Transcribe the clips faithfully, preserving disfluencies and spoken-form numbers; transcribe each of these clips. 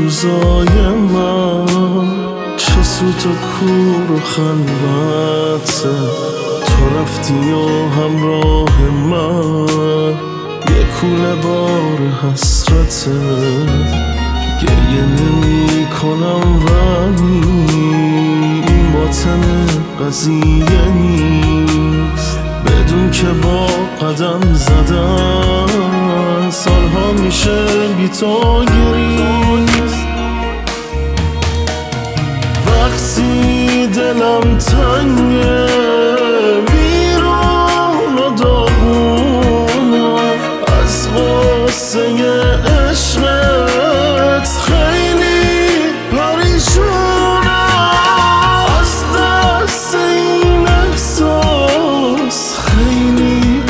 روزای من چه سوت و کور و خلوته، تو رفتی و همراه من یه کوله بار حسرته. گریه نمی کنم ولی این باطن قضیه نیست، بدون که با قدم زدن سالها میشه بی تو گریست. وقتی دلم تنگه ویران و داغونم از غصه عشقت خیلی پریشونم، از دست این احساس خیلی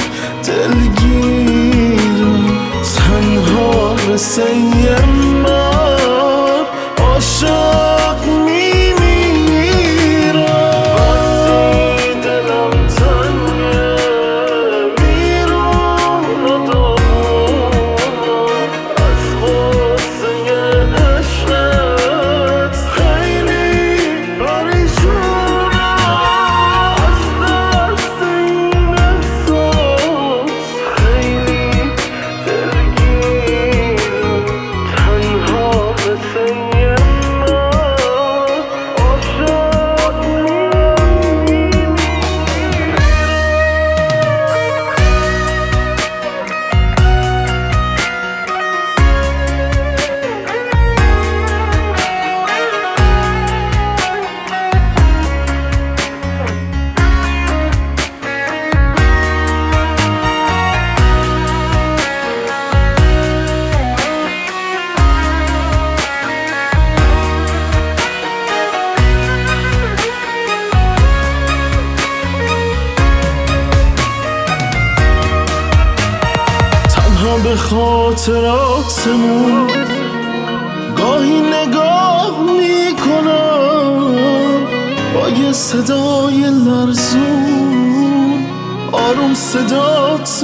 دلگیرم. تنها مثل یه من عاشق میمیرم. وقتی دلم تنگه ویران و داغونم از غصه عشقت خیلی پریشونم، از دست این احساس خیلی دلگیرم. تنها مثل یه من عاشق میمیرم. به خاطراتمون گاهی نگاه میکنم، با یه صدای لرزون آروم صدات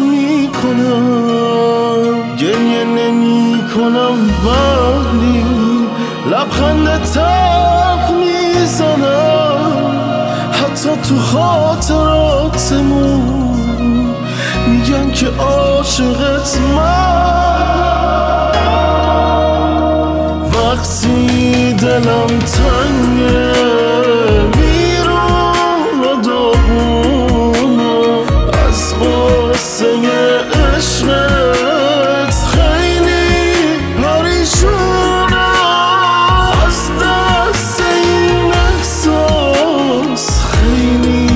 میکنم. گریه نمی کنم ولی لبخند تلخ میزنم، حتی تو خاطراتمون میگن که عاشقت من. وقتی دلم تنگه ویران و داغونم از غصه عشقت خیلی پریشونم، از دست این احساس خیلی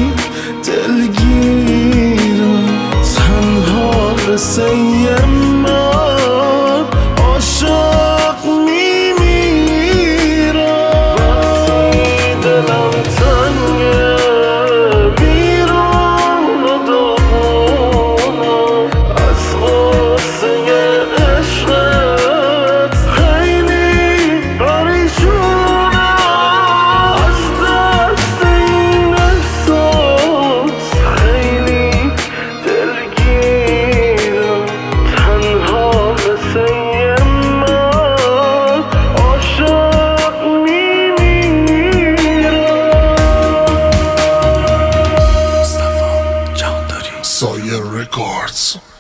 دلگیرم. تنها مثل یه من عاشق میمیرم. وقتی دلم تنگه ویران و داغونم از غصه عشقت خیلی پریشونم، از دست این احساس خیلی دلگیرم. تنها مثل یه من عاشق میمیرم. سایه رکوردز.